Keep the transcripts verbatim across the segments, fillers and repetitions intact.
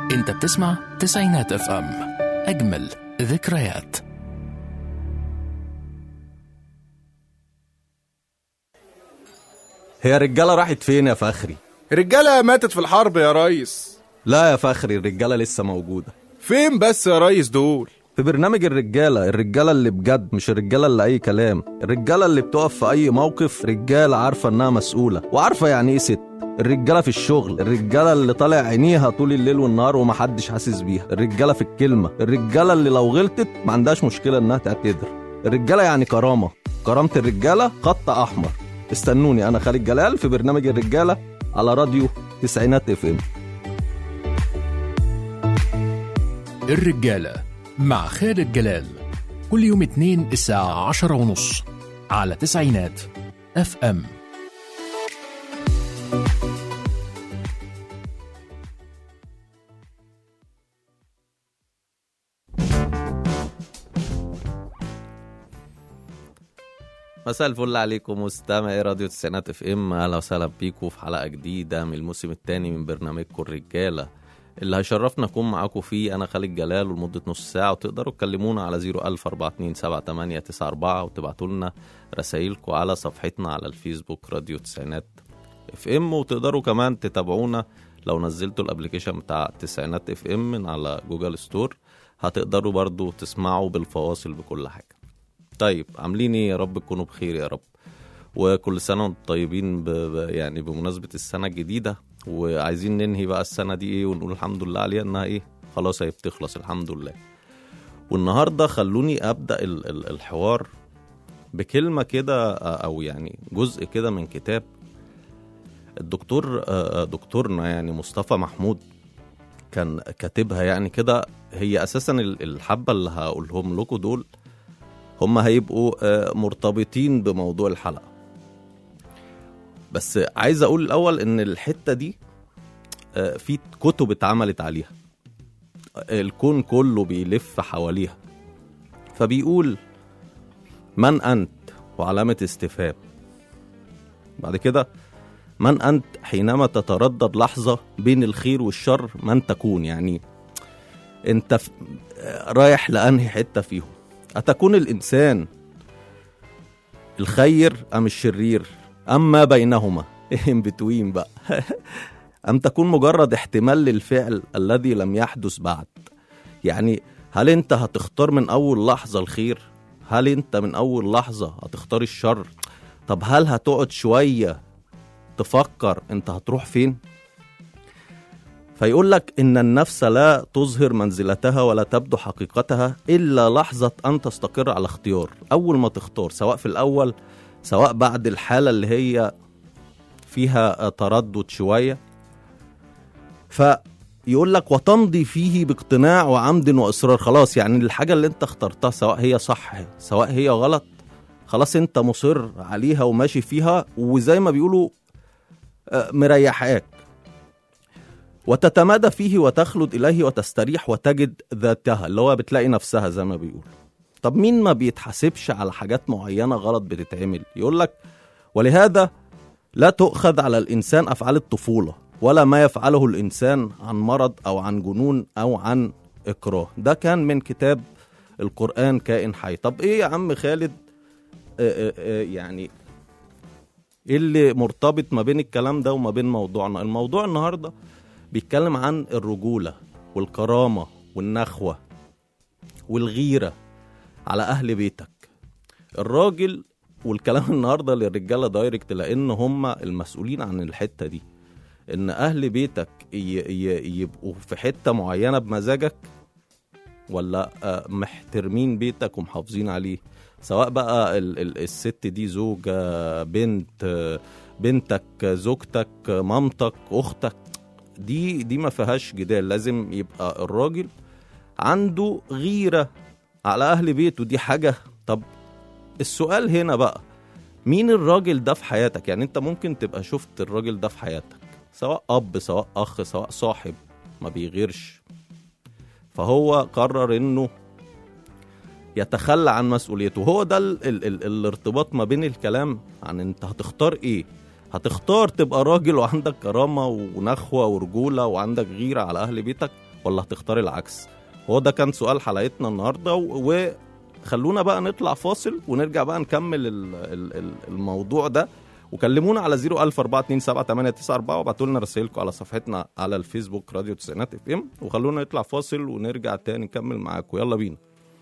انت بتسمع تسعينات اف ام، اجمل ذكريات. هي الرجالة راحت فين يا فخري؟ الرجالة ماتت في الحرب يا ريس. لا يا فخري، الرجالة لسه موجودة. فين بس يا ريس دول؟ في برنامج الرجالة، الرجالة اللي بجد، مش الرجالة اللي أي كلام. الرجالة اللي بتقف في أي موقف، رجالة عارفة إنها مسؤولة وعارفة يعني إيه ست. الرجالة في الشغل، الرجالة اللي طالع عينيها طول الليل والنهار ومحدش حاسس بيها. الرجالة في الكلمة، الرجالة اللي لو غلطت ما عندهاش مشكلة إنها تعتذر. الرجالة يعني كرامة، كرامة الرجالة خط أحمر. استنوني أنا خالد جلال في برنامج الرجالة على راديو تسعينات اف ام. الرجالة مع خالد جلال، كل يوم اثنين الساعة عشرة ونص على تسعينات اف ام. مساء الفل عليكم مستمعي راديو تسعينات اف ام، اهلا وسهلا بيكم في حلقه جديده من الموسم الثاني من برنامجكم الرجاله اللي هيشرفنا اكون معاكم فيه. انا خالد جلال ولمده نص ساعه، وتقدروا تكلمونا على صفر ألف أربعة اتنين سبعة تمانية تسعة أربعة وتبعتوا لنا رسائلكم على صفحتنا على الفيسبوك راديو تسعينات اف ام. وتقدروا كمان تتابعونا لو نزلتوا الابليكيشن بتاع تسعينات اف ام من على جوجل ستور، هتقدروا برضو تسمعوا بالفواصل بكل حاجه. طيب عاملين ايه؟ يا رب تكونوا بخير يا رب، وكل سنه وانتم طيبين ب... ب... يعني بمناسبه السنه الجديده. وعايزين ننهي بقى السنه دي ايه ونقول الحمد لله عليها انها ايه خلاص هي بتخلص الحمد لله. والنهارده خلوني ابدا ال... ال... الحوار بكلمه كده، او يعني جزء كده من كتاب الدكتور دكتورنا يعني مصطفى محمود كان كاتبها. يعني كده هي اساسا الحبه اللي هقولهم لكم دول هم هيبقوا مرتبطين بموضوع الحلقة. بس عايز أقول الأول إن الحتة دي في كتب اتعملت عليها، الكون كله بيلف حواليها. فبيقول من أنت وعلامة استفهام، بعد كده من أنت حينما تتردد لحظة بين الخير والشر من تكون. يعني أنت رايح لأنهي حتة فيهم؟ أتكون الإنسان الخير أم الشرير أم ما بينهما إن بتوين بقى أم تكون مجرد احتمال للفعل الذي لم يحدث بعد؟ يعني هل أنت هتختار من أول لحظة الخير؟ هل أنت من أول لحظة هتختار الشر؟ طب هل هتقعد شوية تفكر أنت هتروح فين؟ فيقول لك إن النفس لا تظهر منزلتها ولا تبدو حقيقتها إلا لحظة أن تستقر على اختيار. أول ما تختار، سواء في الأول سواء بعد الحالة اللي هي فيها تردد شوية، فيقول لك وتمضي فيه باقتناع وعمد وإصرار. خلاص يعني الحاجة اللي انت اخترتها سواء هي صح سواء هي غلط، خلاص انت مصر عليها وماشي فيها، وزي ما بيقولوا مريحاك، وتتمادى فيه وتخلد إليه وتستريح وتجد ذاتها، اللي هو بتلاقي نفسها زي ما بيقول. طب مين ما بيتحسبش على حاجات معينة غلط بتتعمل؟ يقول لك ولهذا لا تؤخذ على الإنسان أفعال الطفولة ولا ما يفعله الإنسان عن مرض أو عن جنون أو عن إكراه. ده كان من كتاب القرآن كائن حي. طب إيه يا عم خالد آآ آآ يعني إيه اللي مرتبط ما بين الكلام ده وما بين موضوعنا؟ الموضوع النهاردة بيتكلم عن الرجولة والكرامة والنخوة والغيرة على أهل بيتك. الراجل، والكلام النهاردة للرجالة دايركت لأن هم المسؤولين عن الحتة دي، إن أهل بيتك يبقوا في حتة معينة بمزاجك ولا محترمين بيتك ومحافظين عليه، سواء بقى الست دي زوجة، بنت، بنتك، زوجتك، مامتك، أختك. دي دي ما فيهاش جدال. لازم يبقى الراجل عنده غيرة على أهل بيته، دي حاجة. طب السؤال هنا بقى، مين الراجل ده في حياتك؟ يعني انت ممكن تبقى شفت الراجل ده في حياتك، سواء أب سواء أخ سواء صاحب ما بيغيرش، فهو قرر انه يتخلى عن مسؤوليته. هو ده ال ال ال الارتباط ما بين الكلام عن انت هتختار ايه. هتختار تبقى راجل وعندك كرامة ونخوة ورجولة وعندك غيرة على أهل بيتك، ولا هتختار العكس؟ هو ده كان سؤال حلقتنا النهارده، وخلونا بقى نطلع فاصل ونرجع بقى نكمل ال- ال- ال- الموضوع ده. وكلمونا على صفر ألف أربعة اتنين سبعة تمانية تسعة أربعة وابعتوا لنا رسائلكم على صفحتنا على الفيسبوك راديو تسعينات اف ام، وخلونا نطلع فاصل ونرجع تاني نكمل معاكم. يلا بينا.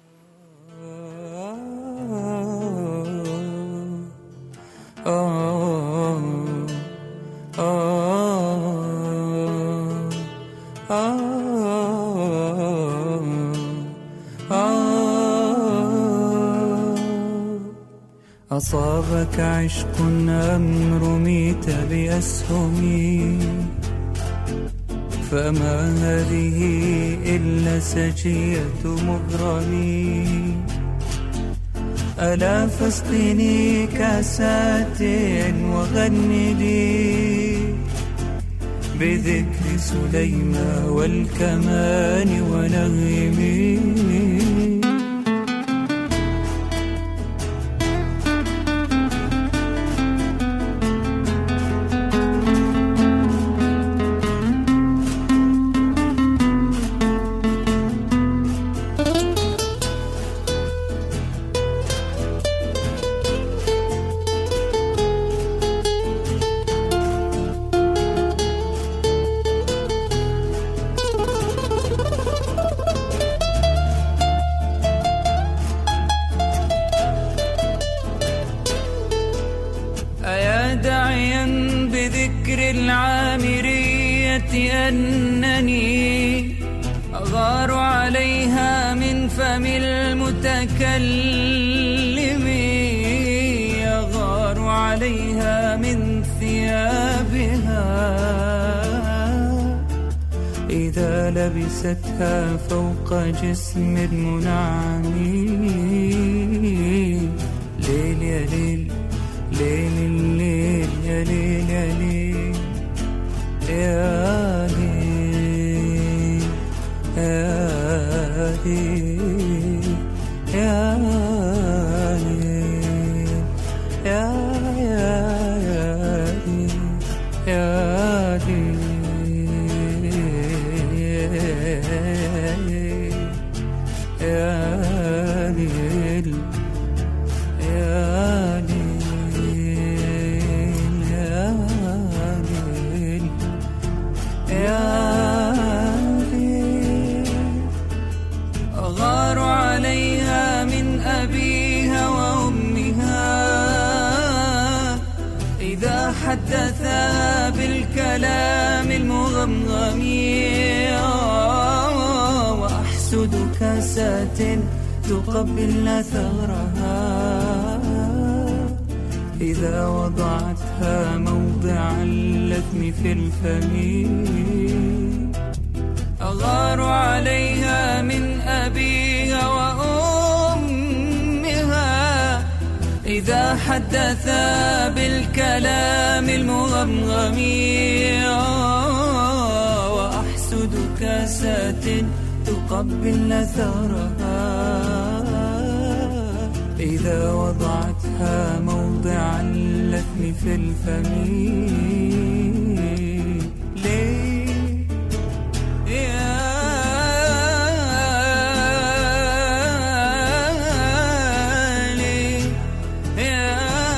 أصابك عشق أم رميت بأسهمي، فما هذه إلا سجية مغرمي. ألا فاسقني كاسات وغني لي بذكر سليمان والكمان ونغمي. أنني أغار عليها من فم المتكلم، أغار عليها من ثيابها إذا لبستها فوق جسم منعم. ليل يا ليل ليل الليل يا ليل يا ليل يا ليل يا ليل يا ليل يا يا يا ليل يا ليل يا ليل. أغار عليها من أبيها وأمها إذا حدثا بالكلام المغمغم، وأحسد كاسات تقبل ثغرها إذا وضعتها موضع اللثم في الفم. أغار عليها من أبيها وأمها إذا حدثا بالكلام المغمغم، وأحسد كاسات تقبل ثغرها إذا وضعتها موضع اللثم في الفم. ليه يا ليه يا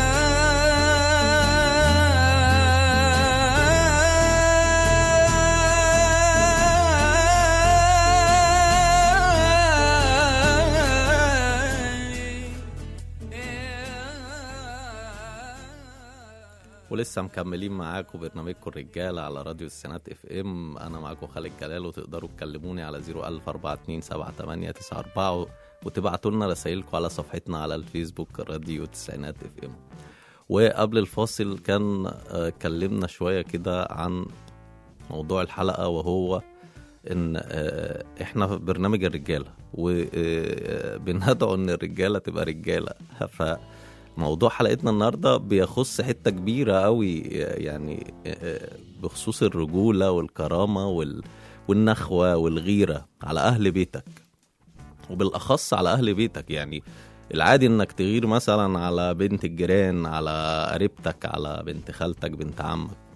ولسه مكملين معاكم برنامجكم الرجالة على راديو السنات اف ام. انا معاكم خالد جلال، وتقدروا تكلموني على صفر ألف أربعة اتنين سبعة تمانية تسعة أربعة وتبعتوا لنا رسائلكم على صفحتنا على الفيسبوك راديو التسعينات اف ام. وقبل الفاصل كان اتكلمنا شوية كده عن موضوع الحلقة، وهو ان احنا في برنامج الرجالة وبندعو ان الرجالة تبقى رجالة. ف موضوع حلقتنا النهاردة بيخص حتة كبيرة قوي، يعني بخصوص الرجولة والكرامة وال... والنخوة والغيرة على أهل بيتك، وبالأخص على أهل بيتك. يعني العادي إنك تغير مثلا على بنت الجيران، على قريبتك، على بنت خالتك، بنت عمك.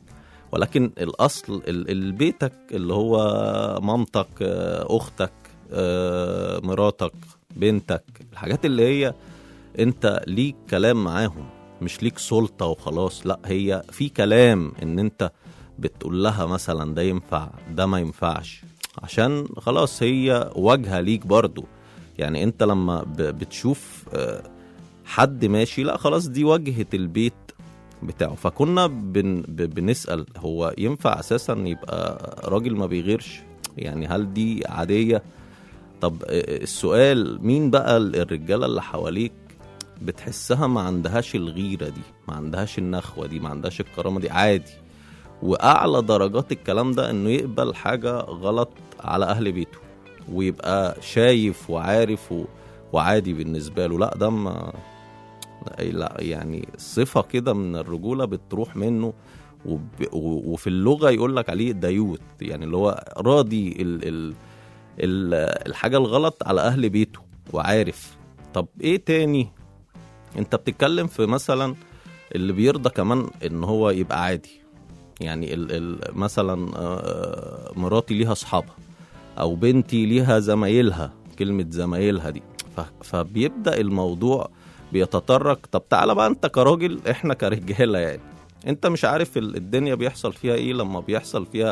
ولكن الاصل ال- ال- بيتك اللي هو مامتك، آه، اختك، آه، مراتك، بنتك، الحاجات اللي هي انت ليك كلام معاهم، مش ليك سلطة وخلاص. لا، هي في كلام ان انت بتقول لها مثلا ده ينفع ده ما ينفعش، عشان خلاص هي واجهة ليك برضو. يعني انت لما ب- بتشوف آه، حد ماشي، لا خلاص دي واجهة البيت بتاعه. فكنا بن ب- بنسأل هو ينفع اساسا يبقى راجل ما بيغيرش؟ يعني هل دي عادية؟ طب آه، السؤال مين بقى الرجالة اللي حواليك بتحسها ما عندهاش الغيرة دي، ما عندهاش النخوة دي، ما عندهاش الكرامة دي؟ عادي. وأعلى درجات الكلام ده إنه يقبل حاجة غلط على أهل بيته ويبقى شايف وعارف و... وعادي بالنسبة له. لا ده ما لا، يعني صفة كده من الرجولة بتروح منه. وب... و... وفي اللغة يقول لك عليه ديوت، يعني اللي هو راضي ال... ال... ال... الحاجة الغلط على أهل بيته وعارف. طب إيه تاني؟ انت بتتكلم في مثلا اللي بيرضى كمان ان هو يبقى عادي. يعني ال ال مثلا آه، مراتي ليها اصحابها او بنتي ليها زمايلها، كلمة زمايلها دي ف- فبيبدأ الموضوع بيتطرق. طب تعالى بقى انت كراجل، احنا كرجالة يعني انت مش عارف ال- الدنيا بيحصل فيها ايه لما بيحصل فيها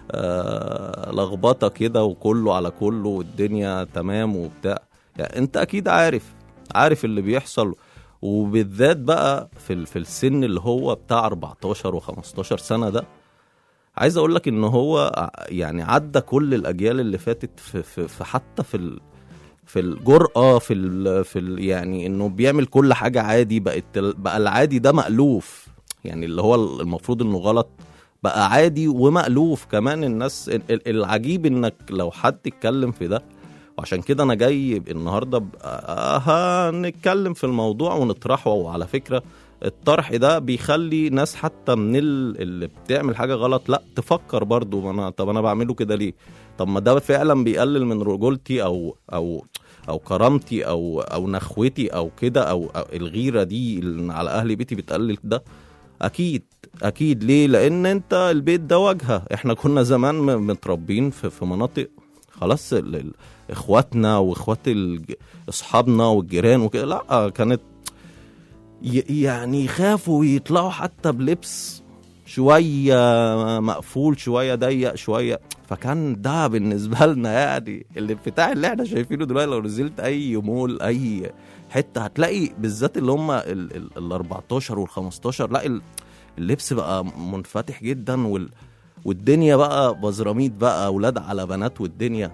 آه لخبطة كده وكله على كله والدنيا تمام وبتاع. يعني انت اكيد عارف عارف اللي بيحصل. وبالذات بقى في ال- في السن اللي هو بتاع أربعتاشر وخمستاشر سنة ده، عايز اقول لك ان هو ع- يعني عدى كل الاجيال اللي فاتت في, في, في حتى في ال في الجرأة، في ال في ال يعني انه بيعمل كل حاجة عادي. بقت ال- بقى العادي ده مألوف، يعني اللي هو المفروض انه غلط بقى عادي ومألوف كمان. الناس ال- ال- العجيب انك لو حد اتكلم في ده. وعشان كده انا جاي النهارده هنتكلم في الموضوع ونطرحه. وعلى فكره الطرح ده بيخلي ناس حتى من ال- اللي بتعمل حاجه غلط لا تفكر برضو، ما انا طب انا بعمله كده ليه؟ طب ما ده فعلا بيقلل من رجولتي او او او كرامتي او او نخوتي او كده، او, أو الغيره دي اللي على اهل بيتي بتقلل ده. اكيد اكيد. ليه؟ لان انت البيت ده واجهه. احنا كنا زمان م- متربين في, في مناطق خلاص ال- ال- اخواتنا واخوات الج- اصحابنا والجيران وكده لا كانت ي- يعني يخافوا يطلعوا حتى بلبس شويه مقفول شويه ضيق شويه. فكان ده بالنسبه لنا يعني الانفتاح اللي احنا شايفينه دلوقتي. لو نزلت اي مول اي حته هتلاقي بالذات اللي هم ال ال- ال أربعتاشر وال خمستاشر لا ال- اللبس بقى منفتح جدا وال والدنيا بقى بزراميط بقى اولاد على بنات والدنيا.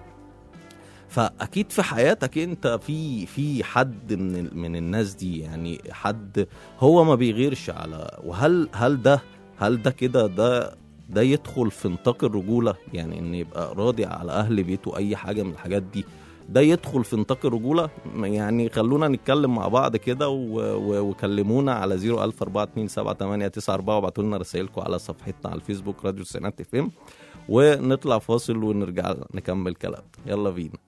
فاكيد في حياتك انت في في حد من ال- من الناس دي، يعني حد هو ما بيغيرش على. وهل هل ده هل ده كده ده ده يدخل في نطاق الرجوله؟ يعني ان يبقى راضي على اهل بيته اي حاجه من الحاجات دي ده يدخل في نطاق الرجوله؟ يعني خلونا نتكلم مع بعض كده و- و- وكلمونا على صفر ألف أربعة اتنين سبعة تمانية تسعة أربعة وابعتوا لنا رسائلكم على صفحتنا على الفيسبوك راديو التسعينات اف ام. ونطلع فاصل ونرجع نكمل كلام. يلا بينا.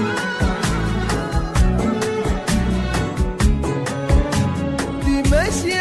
دي ماشية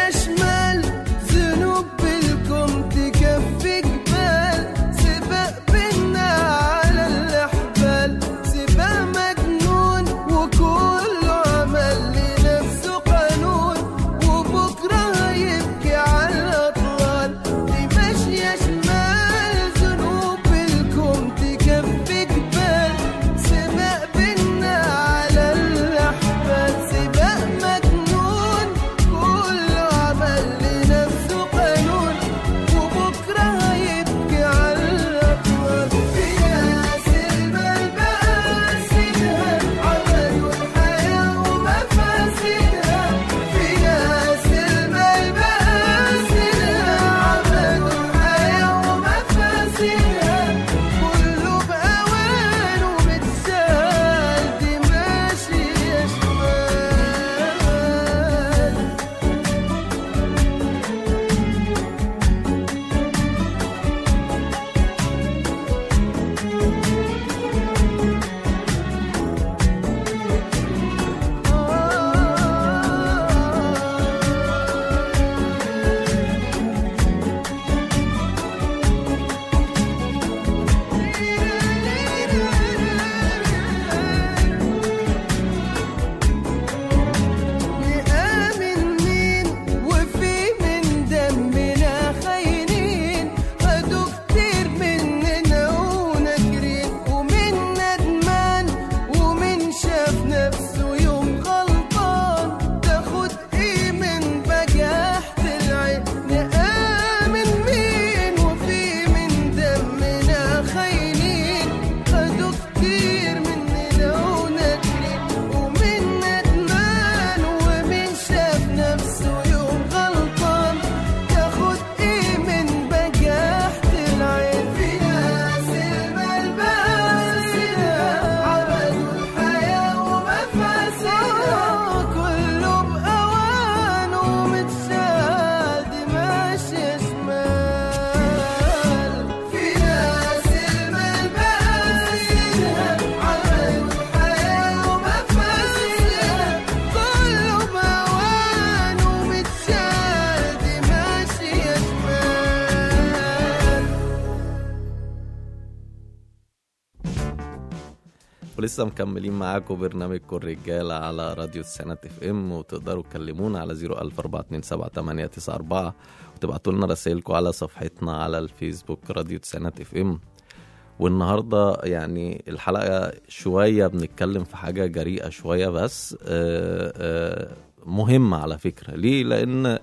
ولسه مكملين معاكم برنامجكم الرجالة على راديو السنة اف ام، وتقدروا تكلمونا على صفر ألف أربعة اتنين سبعة تمانية تسعة أربعة، وتبعتوا لنا رسائلكم على صفحتنا على الفيسبوك راديو السنة اف ام. والنهاردة يعني الحلقة شوية بنتكلم في حاجة جريئة شوية، بس آآ آآ مهمة على فكرة. ليه؟ لأن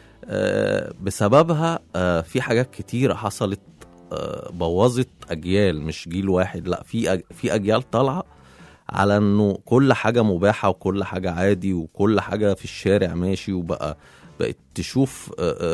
بسببها في حاجات كتيرة حصلت بوظت أجيال، مش جيل واحد، لا في في أجيال طالعة على إنه كل حاجة مباحة وكل حاجة عادي وكل حاجة في الشارع ماشي، وبقى بقت تشوف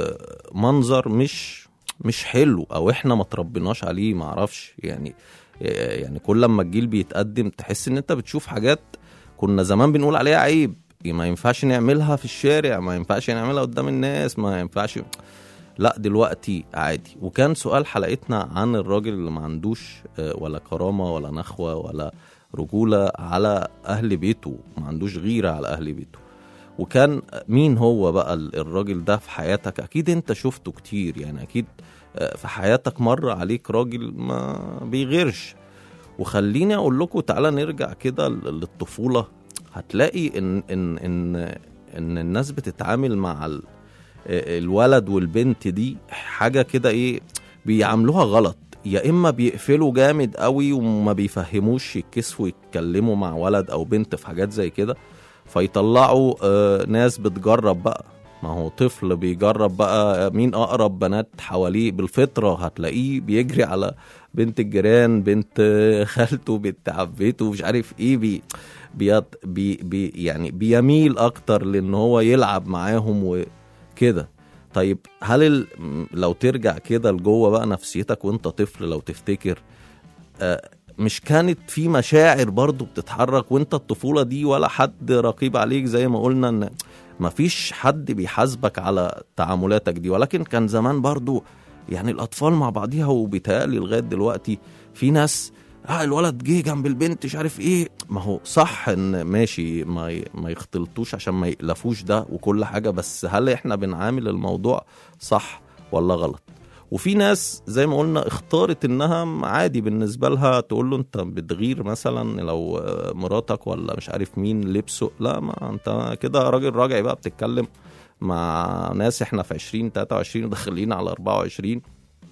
منظر مش مش حلو، أو إحنا ما تربيناش عليه، معرفش يعني. يعني كل لما الجيل بيتقدم تحس إن أنت بتشوف حاجات كنا زمان بنقول عليها عيب، ما ينفعش نعملها في الشارع، ما ينفعش نعملها قدام الناس، ما ينفعش، لا دلوقتي عادي. وكان سؤال حلقتنا عن الراجل اللي ما عندوش ولا كرامة ولا نخوة ولا رجولة على أهل بيته، ما عندوش غيرة على أهل بيته. وكان مين هو بقى الراجل ده في حياتك؟ أكيد أنت شفته كتير، يعني أكيد في حياتك مر عليك راجل ما بيغيرش. وخليني أقول لكم تعالى نرجع كده للطفولة، هتلاقي إن, إن, إن, إن الناس بتتعامل مع ال الولد والبنت دي حاجة كده ايه، بيعملوها غلط. يا اما بيقفلوا جامد قوي وما بيفهموش يتكسفوا يتكلموا مع ولد او بنت في حاجات زي كده، فيطلعوا آه ناس بتجرب بقى. ما هو طفل بيجرب بقى مين اقرب بنات حواليه، بالفطرة هتلاقيه بيجري على بنت الجيران، بنت خالته، بنت عبيته، مش عارف ايه، بي بي بي يعني بيميل اكتر لان هو يلعب معاهم و كده. طيب هل ال... لو ترجع كده لجوه بقى نفسيتك وانت طفل، لو تفتكر آه مش كانت في مشاعر برضو بتتحرك وانت الطفولة دي، ولا حد رقيب عليك زي ما قلنا ان مفيش حد بيحاسبك على تعاملاتك دي؟ ولكن كان زمان برضو يعني الأطفال مع بعضيها، وبيتهيألي لغاية دلوقتي في ناس اه الولد جه جنب البنت مش عارف ايه. ما هو صح ان ماشي ما ما يختلطوش عشان ما يقلفوش ده وكل حاجة، بس هل احنا بنعامل الموضوع صح ولا غلط؟ وفي ناس زي ما قلنا اختارت انها عادي بالنسبة لها تقول له انت بتغير مثلا لو مراتك ولا مش عارف مين لبسه، لا ما انت كده راجل راجع بقى بتتكلم مع ناس احنا في عشرين تلاتة وعشرين وداخلين على أربعة وعشرين،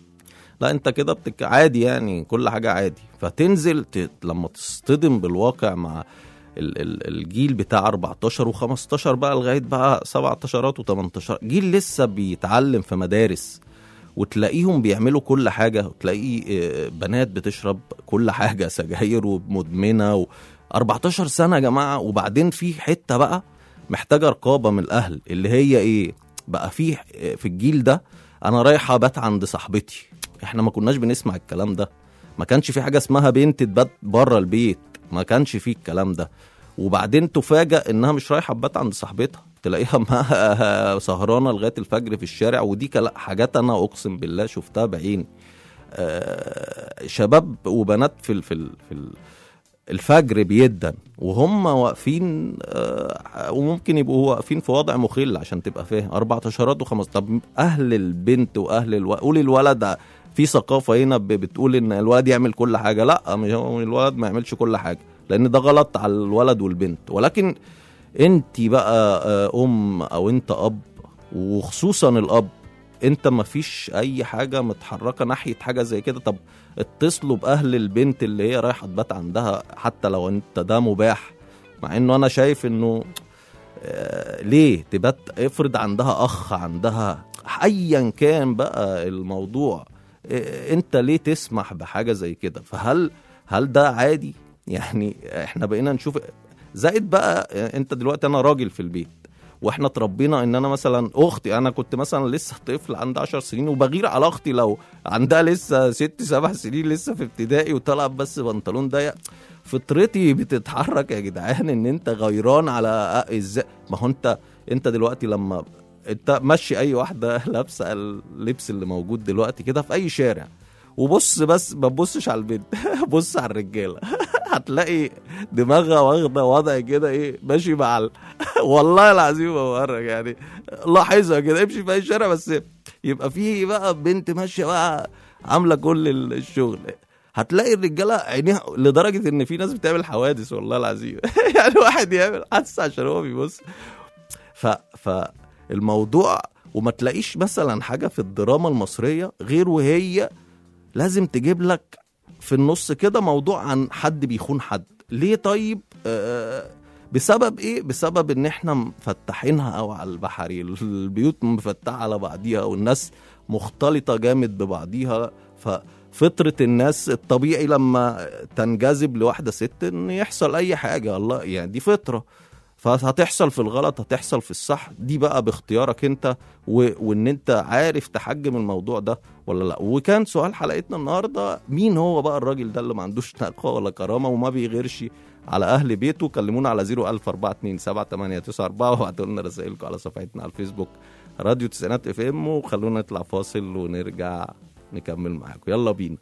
لا انت كده بتك... عادي يعني كل حاجة عادي. فتنزل ت... لما تصطدم بالواقع مع ال... ال... الجيل بتاع أربعتاشر وخمستاشر بقى لغاية بقى سبعتاشر وتمنتاشر، جيل لسه بيتعلم في مدارس، وتلاقيهم بيعملوا كل حاجة، وتلاقي بنات بتشرب كل حاجة، سجاير ومدمنة و... أربعتاشر سنة يا جماعة. وبعدين في حتة بقى محتاجة رقابة من الأهل، اللي هي ايه بقى؟ في في الجيل ده انا رايحة بات عند صاحبتي، احنا ما كناش بنسمع الكلام ده، ما كانش في حاجة اسمها بنت تبات بره البيت، ما كانش فيه الكلام ده. وبعدين تفاجأ انها مش رايحة بات عند صاحبتها، تلاقيها ما سهرانة لغاية الفجر في الشارع. ودي حاجات انا اقسم بالله شفتها بعيني، آه شباب وبنات في في في الفجر بيدن وهم واقفين، آه وممكن يبقوا واقفين في وضع مخل عشان تبقى فاهم، أربعتاشرات وخمس. طب اهل البنت واهل الو... قول الولد في ثقافة هنا بتقول ان الولد يعمل كل حاجة، لا مش الولد ما يعملش كل حاجة، لان ده غلط على الولد والبنت. ولكن انت بقى ام او انت اب، وخصوصا الاب، انت ما فيش اي حاجة متحركة ناحية حاجة زي كده. طب اتصلوا باهل البنت اللي هي رايحة تبات عندها، حتى لو انت ده مباح، مع انه انا شايف انه آه ليه تبات؟ افرض عندها اخ، عندها ايا كان بقى الموضوع، آه انت ليه تسمح بحاجة زي كده؟ فهل هل ده عادي؟ يعني احنا بقينا نشوف. زائد بقى انت دلوقتي انا راجل في البيت، واحنا تربينا ان انا مثلا اختي، انا كنت مثلا لسه طفل عندي عشر سنين وبغير على اختي لو عندها لسه ست سبع سنين لسه في ابتدائي وطلعت بس بنطلون ضيق. فطرتي بتتحرك يا جدعان ان انت غيران على ازاي. ما هو انت انت دلوقتي لما انت ماشي اي واحده لابسه اللبس اللي موجود دلوقتي كده في اي شارع، وبص بس ما تبصش على البنت بص على الرجاله هتلاقي دماغها واخده وضع كده ايه ماشي مع ال... والله العظيم بورك يعني، لاحظها كده، امشي في اي شارع بس يبقى فيه بقى بنت ماشيه بقى عامله كل الشغل. هتلاقي الرجاله عينيها لدرجه ان في ناس بتعمل حوادث والله العظيم. يعني واحد يعمل حادثه عشان هو بيبص. ف فالموضوع، وما تلاقيش مثلا حاجه في الدراما المصريه غير وهي لازم تجيب لك في النص كده موضوع عن حد بيخون حد. ليه طيب؟ آه بسبب ايه؟ بسبب ان احنا مفتحينها او على البحري، البيوت مفتحه على بعضيها والناس مختلطه جامد ببعضيها. ففطره الناس الطبيعي لما تنجذب لواحده ست ان يحصل اي حاجه، الله يعني دي فطره. فهتحصل في الغلط، هتحصل في الصح، دي بقى باختيارك انت و... وان انت عارف تحجم الموضوع ده ولا لا. وكان سؤال حلقتنا النهارده، مين هو بقى الراجل ده اللي ما عندوش تقوى ولا كرامه وما بيغيرش على اهل بيته؟ كلمونا على صفر ألف أربعة اتنين سبعة تمانية تسعة أربعة وابعتوا لنا رسائلكم على صفحتنا على الفيسبوك راديو تسعينات اف ام. وخلونا نطلع فاصل ونرجع نكمل معاكم، يلا بينا.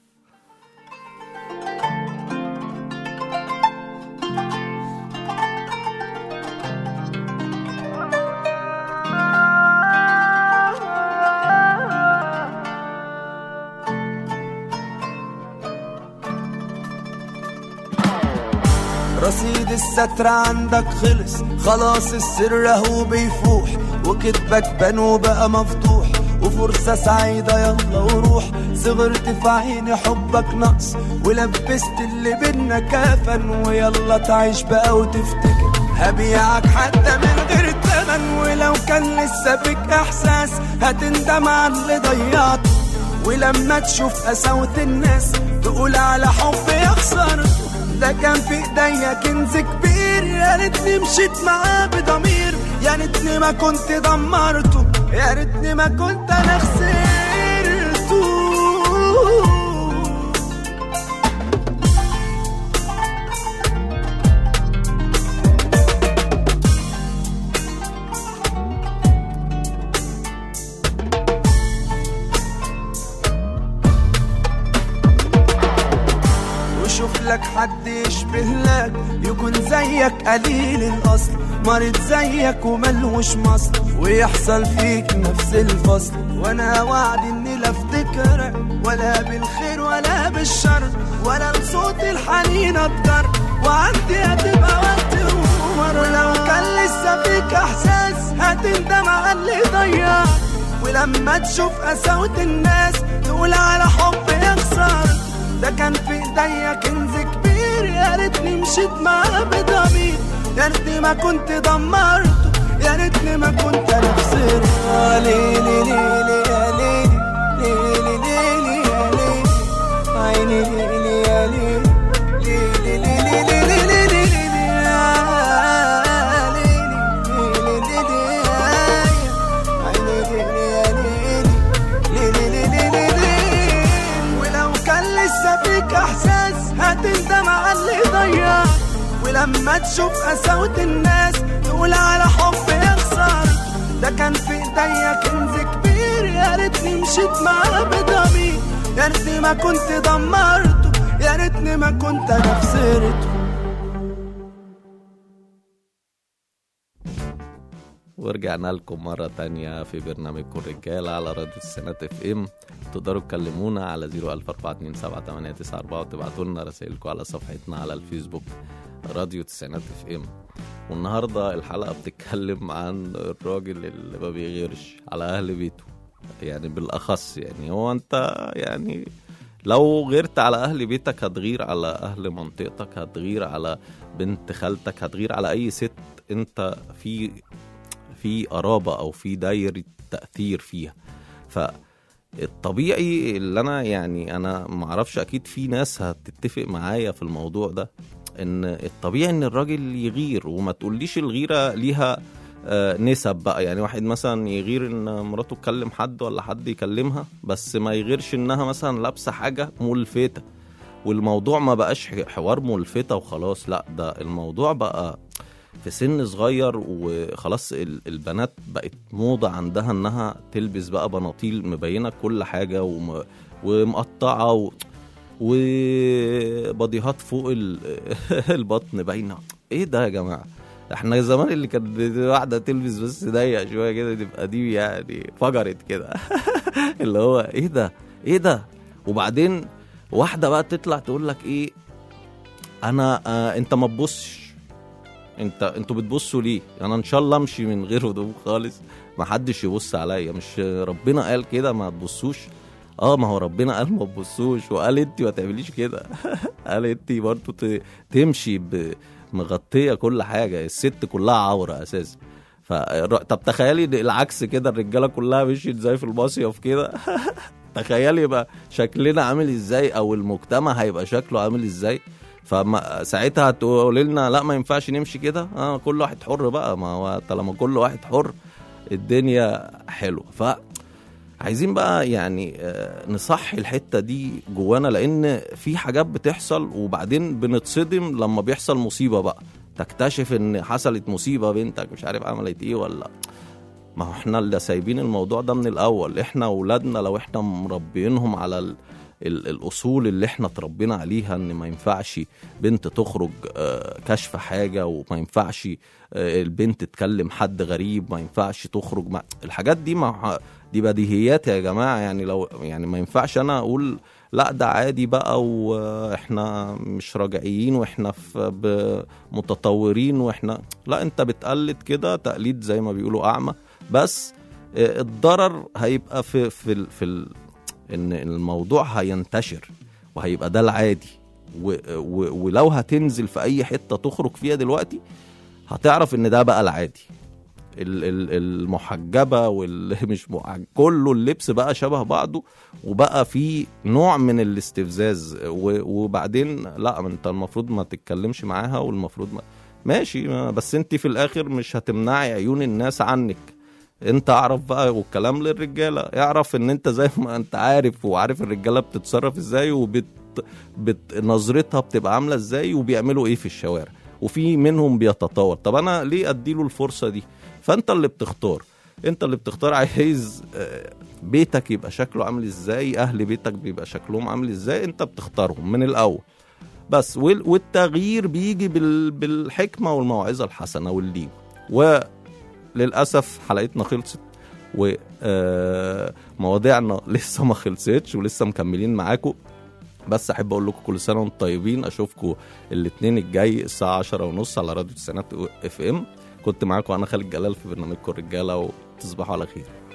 رصيد الستر عندك خلص خلاص، السر اهو بيفوح وكتبك بان وبقى مفتوح، وفرصة سعيدة يلا وروح. صغرت في عيني حبك نقص ولبست اللي بينا كفن، ويلا تعيش بقى وتفتكر هبيعك حتى من غير تمن. ولو كان لسه بك احساس هتندم على اللي ضيعته، ولما تشوف قساوة الناس تقول على حب يا خسارته. ده كان في ايديا كنز كبير، يا ريتني مشيت معاه بضمير، يا ريتني ما كنت دمرته، يا ريتني ما كنت انا خسرته. شوف لك حد يشبه لك يكون زيك قليل الأصل، مريض زيك وملهوش مصل، ويحصل فيك نفس الفصل. وانا وعد اني لا افتكرك ولا بالخير ولا بالشر، ولا لصوت الحنين اضطر، وعندي هتبقى وقت ومر. ولو كان لسه فيك احساس هتندم على اللي ضيع، ولما تشوف قساوة الناس تقول على حب يا خسارة. ده كان في ايديا كنز كبير، يا ريتني مشيت معاه بضمير، يا ريتني ما كنت دمرته، يا ريتني ما كنت انا خسرته. ليلي ليلي يا ليلي ليلي ليلي يا ليلي عيني ليلي يا ليلي ليلي ليلي ليلي ليلي ليلي يا ليلي ليلي ليلي عيني ليلي يا ليلي ليلي ليلي ليلي. ولو كان لسه فيك احساس هتندم على اللي ضيع، ولما تشوف قساوة الناس تقول على حب يا خسارة. ده كان في ايديا كنز كبير، يا ريتني مشيت معاه بضمير، يا ريتني ما كنت دمرته، يا ريتني ما كنت انا خسرته. ورجعنا لكم مرة تانية في برنامجكم الرجالة على راديو تسعينات اف ام. تقدروا تكلمونا على صفر ألف أربعة اتنين سبعة تمانية تسعة أربعة وتبعتوا لنا رسائلكم على صفحتنا على الفيسبوك راديو تسعينات اف ام. والنهاردة الحلقة بتتكلم عن الراجل اللي ما بيغيرش على أهل بيته، يعني بالأخص. يعني هو أنت يعني لو غيرت على أهل بيتك هتغير على أهل منطقتك، هتغير على بنت خالتك، هتغير على أي ست أنت في في قرابة أو في دايرة تأثير فيها. فالطبيعي اللي أنا يعني أنا معرفش، أكيد في ناس هتتفق معايا في الموضوع ده، إن الطبيعي إن الراجل يغير. وما تقوليش الغيرة ليها نسب بقى، يعني واحد مثلا يغير إن مراته تكلم حد ولا حد يكلمها، بس ما يغيرش إنها مثلا لابسة حاجة ملفتة، والموضوع ما بقاش حوار ملفتة وخلاص. لا، ده الموضوع بقى في سن صغير، وخلاص البنات بقت موضة عندها انها تلبس بقى بناطيل مبينة كل حاجة وم... ومقطعة و... وبضيهات فوق البطن باينة. ايه ده يا جماعة؟ احنا زمان اللي كانت واحدة تلبس بس ضيق شوية كده تبقى دي يعني فجرت كده. اللي هو ايه ده ايه ده. وبعدين واحده بقى تطلع تقول لك ايه، انا آه انت ما تبصش، انت انتوا بتبصوا ليه؟ انا ان شاء الله امشي من غير هدوم خالص، ما حدش يبص عليا، مش ربنا قال كده ما تبصوش؟ اه ما هو ربنا قال ما تبصوش، وقال انت ما تعمليش كده قال انت برضو ت- تمشي مغطيه كل حاجه، الست كلها عوره اساسا. ف طب تخيلي العكس كده، الرجاله كلها مشيت زي في المصيف كده تخيلي يبقى شكلنا عامل ازاي، او المجتمع هيبقى شكله عامل ازاي. فساعتها هتقول لنا لا ما ينفعش نمشي كده، اه كل واحد حر بقى، ما هو طالما كل واحد حر الدنيا حلوه. ف عايزين بقى يعني آه، نصحي الحتة دي جوانا، لأن في حاجات بتحصل وبعدين بنتصدم لما بيحصل مصيبة بقى، تكتشف ان حصلت مصيبة، بنتك مش عارف عملت ايه ولا. ما هو احنا اللي سايبين الموضوع ده من الأول، احنا أولادنا لو احنا مربينهم على ال ال الأصول اللي احنا تربينا عليها، ان ما ينفعش بنت تخرج آه، كشف حاجة، وما ينفعش آه، البنت تكلم حد غريب، ما ينفعش تخرج مع الحاجات دي. ما دي بديهيات يا جماعة، يعني لو يعني ما ينفعش أنا أقول لا ده عادي بقى وإحنا مش راجعيين وإحنا في متطورين وإحنا لا، أنت بتقلد كده تقليد زي ما بيقولوا أعمى. بس الضرر هيبقى في في ال في ال إن الموضوع هينتشر وهيبقى ده العادي، و و ولو هتنزل في أي حتة تخرج فيها دلوقتي هتعرف إن ده بقى العادي. المحجبة واللي مش محجبة كله اللبس بقى شبه بعضه، وبقى في نوع من الاستفزاز. وبعدين لا انت المفروض ما تتكلمش معاها، والمفروض ما ماشي، بس انت في الاخر مش هتمنعي عيون الناس عنك. انت اعرف بقى، والكلام للرجالة، اعرف ان انت زي ما انت عارف وعارف الرجالة بتتصرف ازاي وبت بت... نظرتها بتبقى عاملة ازاي وبيعملوا ايه في الشوارع، وفي منهم بيتطور. طب انا ليه اديله الفرصة دي؟ فانت اللي بتختار، انت اللي بتختار عايز بيتك يبقى شكله عامل ازاي، اهل بيتك بيبقى شكلهم عامل ازاي، انت بتختارهم من الاول بس. والتغيير بيجي بالحكمة والموعظة الحسنة واللين. وللأسف حلقتنا خلصت، ومواضيعنا لسه ما خلصتش ولسه مكملين معاكم. بس احب اقول لكم كل سنة وانتم طيبين، اشوفكم الاثنين الجاي الساعة عشرة ونص على راديو تسعينات اف ام. كنت معاكم انا خالد جلال في برنامجكم الرجالة، وتصبحوا على خير.